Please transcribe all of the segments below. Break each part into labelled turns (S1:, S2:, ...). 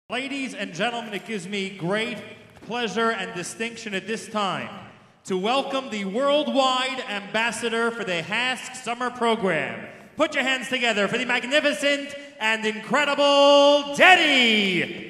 S1: Ladies and gentlemen, it gives me great pleasure and distinction at this time to welcome the worldwide ambassador for the HASC Summer Program. Put your hands together for the magnificent and incredible Daddy!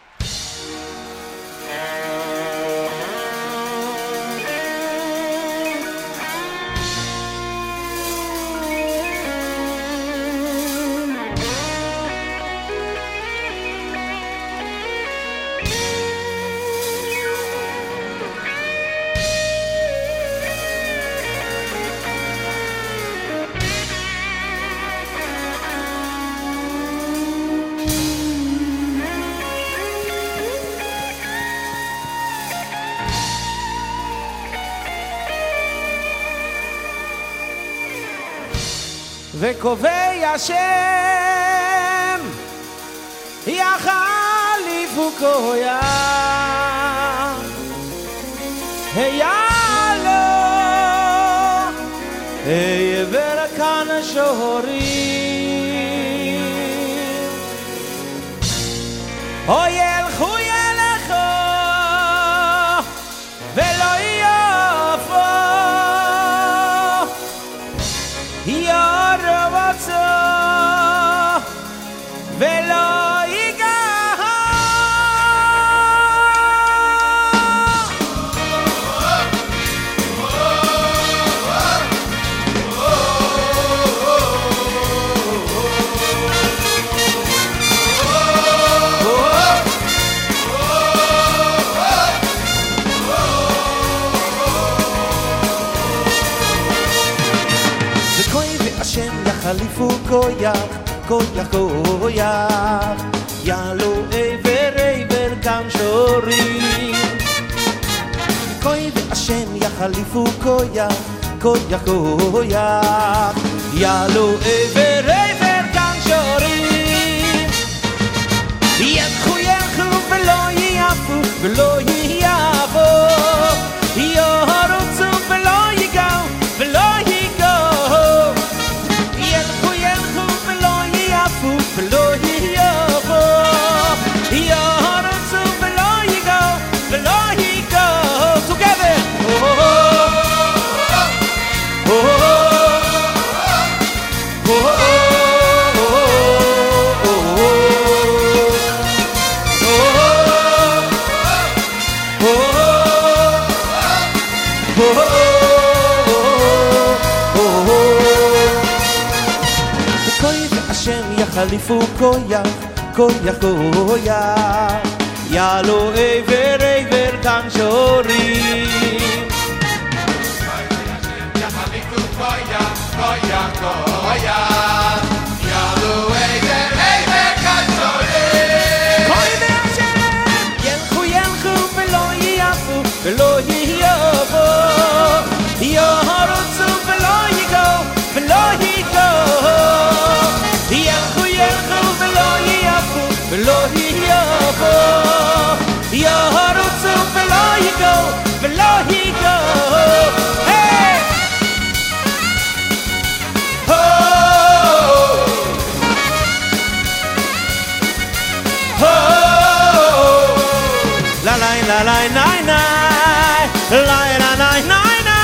S2: וקובע השם יחליפו כויה היה לו עבר כאן שוהרים או ילכו ילכו ולא יופו ולא ייגע וכוי והשם יחליפו כויח כויח כויח יעלו עבר עבר כאן שורים כוי והשם יחליפו כויח כויח כויח יעלו עבר עבר כאן שורים ילכו ילכו ולא יעפו ולא יעפו ירוצו ולא ייגעו ולא ולא יבוא ירוצו ולא ייגעו ולא ייגעו together יחליפו כויח, כויח, כויח יעלו עבר עבר כאן שורים
S3: יחליפו כויח, כויח, כויח יעלו עבר עבר כאן שורים
S2: כוי והשם ילכו ילכו ולא יעפו ולא יבוא ירוצו ולא ייגעו ולא ייגעו ילכו ילכו ולא יעפו ולא יבוא ירוצו ולא ייגעו ולא ייגעו היי הו הו לה לה לה לה לה לה לה לה לה לה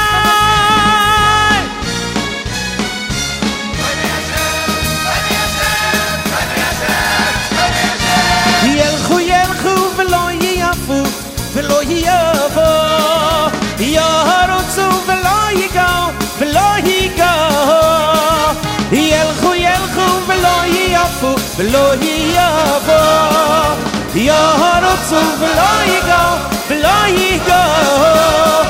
S2: ולא יבוא ירוצו ולא ייגעו ולא ייגעו ילכו ילכו ולא יעפו ולא יבוא ירוצו ולא ייגעו ולא ייגעו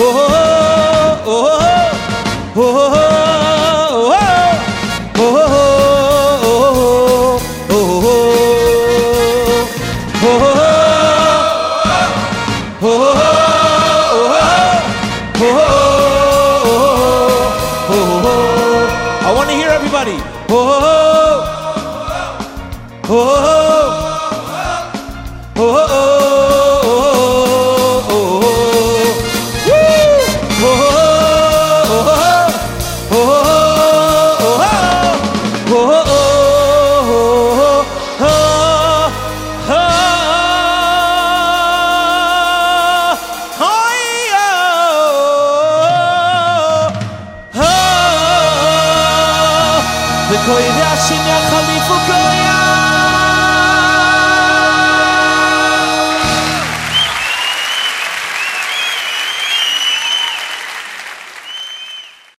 S2: I want to hear everybody. Oh, oh, oh, oh, oh, oh, oh, oh. וקוי רשין יא חליפו קויה